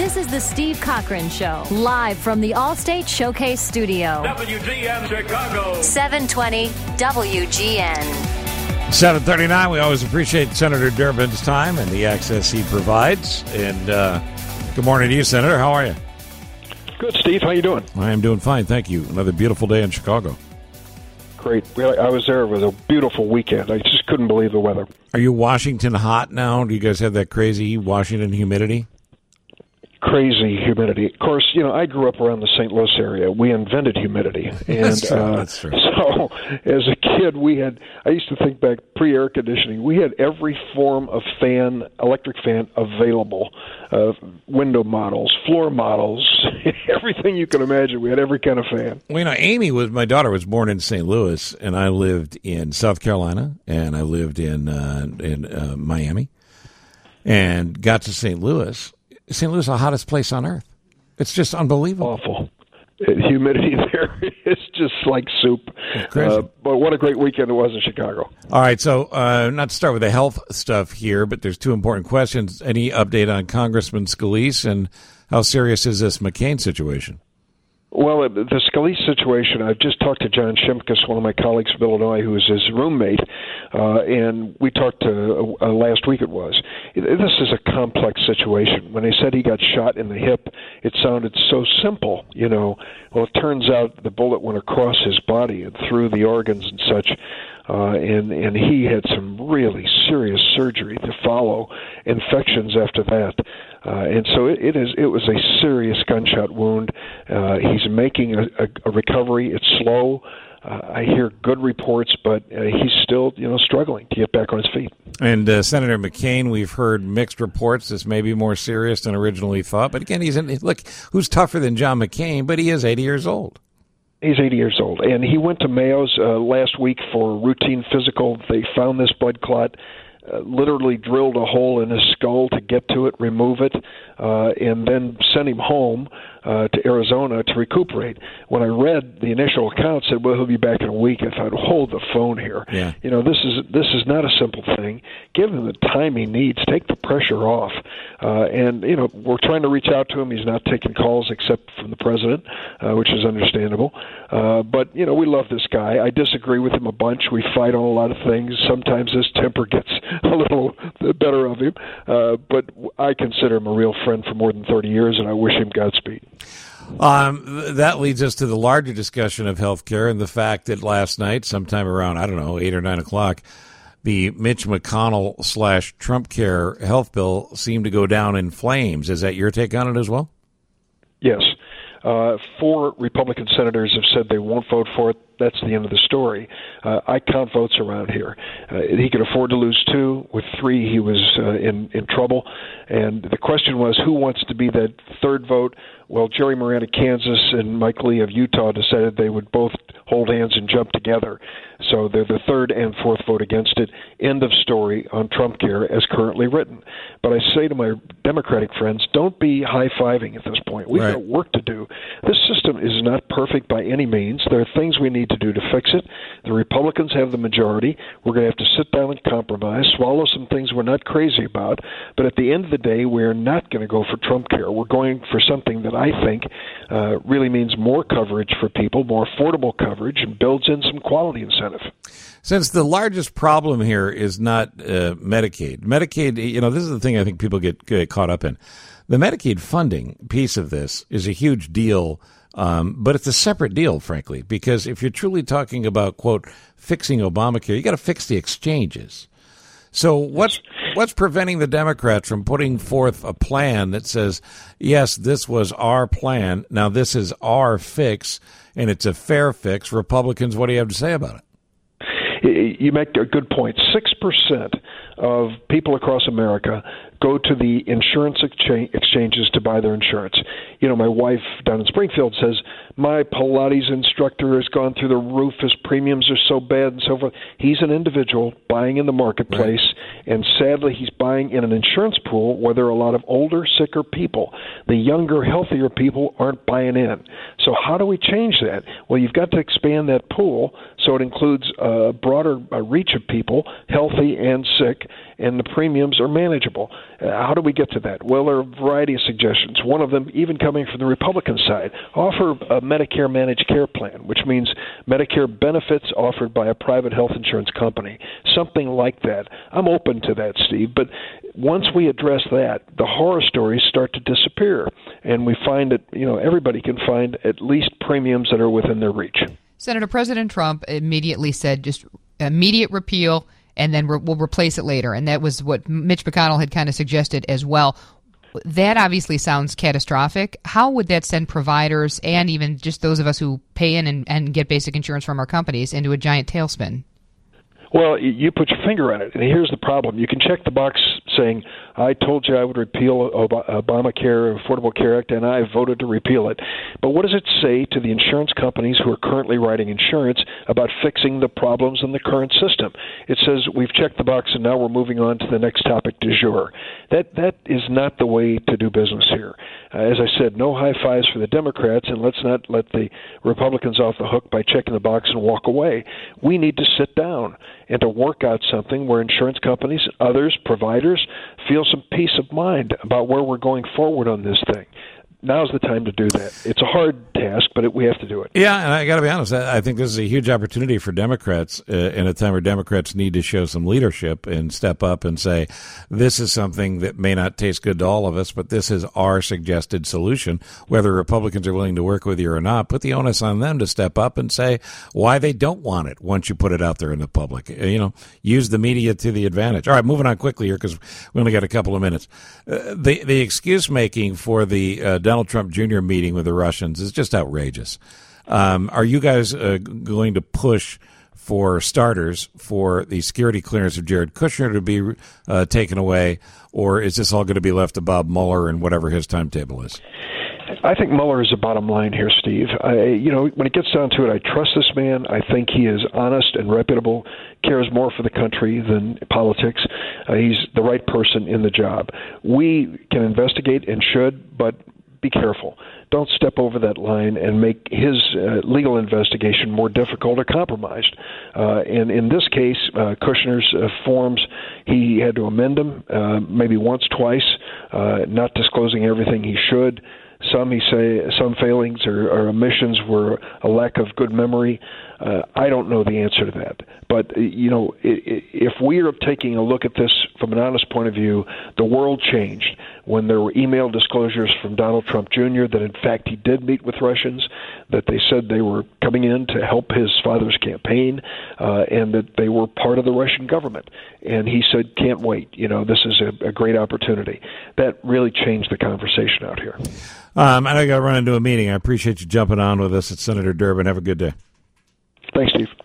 This is the Steve Cochran Show, live from the Allstate Showcase Studio. WGN Chicago. 720 WGN. 7:39. We always appreciate Senator Durbin's time and the access he provides. And good morning to you, Senator. How are you? Good, Steve. How you doing? I am doing fine, thank you. Another beautiful day in Chicago. Great. I was there. It was a beautiful weekend. I just couldn't believe the weather. Are you Washington hot now? Do you guys have that crazy Washington humidity? Crazy humidity. Of course, I grew up around the St. Louis area. We invented humidity. And That's true. So as a kid, I used to think back pre-air conditioning, we had every form of fan, electric fan available, window models, floor models, everything you can imagine. We had every kind of fan. Well, my daughter was born in St. Louis, and I lived in South Carolina, and I lived in Miami, and got to St. Louis. St. Louis is the hottest place on earth. It's just unbelievable. Awful. Humidity there is just like soup. But what a great weekend it was in Chicago. All right, so not to start with the health stuff here, but there's two important questions. Any update on Congressman Scalise, and how serious is this McCain situation? Well, the Scalise situation, I just talked to John Shimkus, one of my colleagues from Illinois, who is his roommate, and we talked to last week it was. This is a complex situation. When they said he got shot in the hip, it sounded so simple, Well, it turns out the bullet went across his body and through the organs and such, and he had some really serious surgery to follow, infections after that. And so it was a serious gunshot wound. He's making a recovery. It's slow. I hear good reports, but he's still, struggling to get back on his feet. And Senator McCain, we've heard mixed reports. This may be more serious than originally thought. But again, look, who's tougher than John McCain? But he is 80 years old. He's 80 years old, and he went to Mayo's last week for a routine physical. They found this blood clot. Literally drilled a hole in his skull to get to it, remove it, and then sent him home to Arizona to recuperate. When I read the initial account, said, "Well, he'll be back in a week." I thought, "Hold the phone here." Yeah. This is not a simple thing. Give him the time he needs. Take the pressure off. And we're trying to reach out to him. He's not taking calls except from the president, which is understandable. But we love this guy. I disagree with him a bunch. We fight on a lot of things. Sometimes his temper gets a little better of him. But I consider him a real friend for more than 30 years, and I wish him Godspeed. That leads us to the larger discussion of health care and the fact that last night, sometime around, 8 or 9 o'clock, the Mitch McConnell / Trump care health bill seemed to go down in flames. Is that your take on it as well? Yes. 4 Republican senators have said they won't vote for it. That's the end of the story. I count votes around here. He could afford to lose 2. With 3, he was in trouble. And the question was, who wants to be that third vote? Well, Jerry Moran of Kansas and Mike Lee of Utah decided they would both hold hands and jump together. So they're the third and fourth vote against it. End of story on Trump care as currently written. But I say to my Democratic friends, don't be high-fiving at this point. We've got work to do. This system is not perfect by any means. There are things we need to do to fix it. The Republicans have the majority. We're going to have to sit down and compromise, swallow some things we're not crazy about. But at the end of the day, we're not going to go for Trump care. We're going for something that I think really means more coverage for people, more affordable coverage, and builds in some quality incentive. Since the largest problem here is not Medicaid, this is the thing I think people get caught up in. The Medicaid funding piece of this is a huge deal, but it's a separate deal, frankly, because if you're truly talking about, quote, fixing Obamacare, you got to fix the exchanges. So what's preventing the Democrats from putting forth a plan that says, yes, this was our plan, now this is our fix, and it's a fair fix? Republicans, what do you have to say about it? You make a good point. 6% of people across America go to the insurance exchanges to buy their insurance. My wife down in Springfield says, my Pilates instructor has gone through the roof. His premiums are so bad and so forth. He's an individual buying in the marketplace, and sadly he's buying in an insurance pool where there are a lot of older, sicker people. The younger, healthier people aren't buying in. So how do we change that? Well, you've got to expand that pool so it includes a broader reach of people, healthy and sick, and the premiums are manageable. How do we get to that? Well, there are a variety of suggestions. One of them, even coming from the Republican side, offer a Medicare managed care plan, which means Medicare benefits offered by a private health insurance company, something like that. I'm open to that, Steve, but once we address that, the horror stories start to disappear, and we find that everybody can find at least premiums that are within their reach. Senator, President Trump immediately said just immediate repeal, and then we'll replace it later. And that was what Mitch McConnell had kind of suggested as well. That obviously sounds catastrophic. How would that send providers and even just those of us who pay in and get basic insurance from our companies into a giant tailspin? Well, you put your finger on it, and here's the problem. You can check the box saying, I told you I would repeal Obamacare, Affordable Care Act, and I voted to repeal it. But what does it say to the insurance companies who are currently writing insurance about fixing the problems in the current system? It says, we've checked the box, and now we're moving on to the next topic du jour. That is not the way to do business here. As I said, no high fives for the Democrats, and let's not let the Republicans off the hook by checking the box and walk away. We need to sit down and to work out something where insurance companies, others, providers, feel some peace of mind about where we're going forward on this thing. Now's the time to do that. It's a hard task, but we have to do it. Yeah, and I got to be honest, I think this is a huge opportunity for Democrats in a time where Democrats need to show some leadership and step up and say, this is something that may not taste good to all of us, but this is our suggested solution. Whether Republicans are willing to work with you or not, put the onus on them to step up and say why they don't want it once you put it out there in the public. Use the media to the advantage. All right, moving on quickly here because we only got a couple of minutes. The excuse making for the Donald Trump Jr. meeting with the Russians is just outrageous. Are you guys going to push, for starters, for the security clearance of Jared Kushner to be taken away, or is this all going to be left to Bob Mueller and whatever his timetable is? I think Mueller is the bottom line here, Steve. When it gets down to it, I trust this man. I think he is honest and reputable, cares more for the country than politics. He's the right person in the job. We can investigate and should, but be careful. Don't step over that line and make his legal investigation more difficult or compromised. And in this case, Kushner's forms, he had to amend them maybe once, twice, not disclosing everything he should. Some failings or omissions were a lack of good memory. I don't know the answer to that. But, if we are taking a look at this from an honest point of view, the world changed when there were email disclosures from Donald Trump Jr. that, in fact, he did meet with Russians, that they said they were coming in to help his father's campaign, and that they were part of the Russian government. And he said, can't wait. This is a great opportunity. That really changed the conversation out here. I know you got to run into a meeting. I appreciate you jumping on with us. It's Senator Durbin. Have a good day. Thanks, Steve.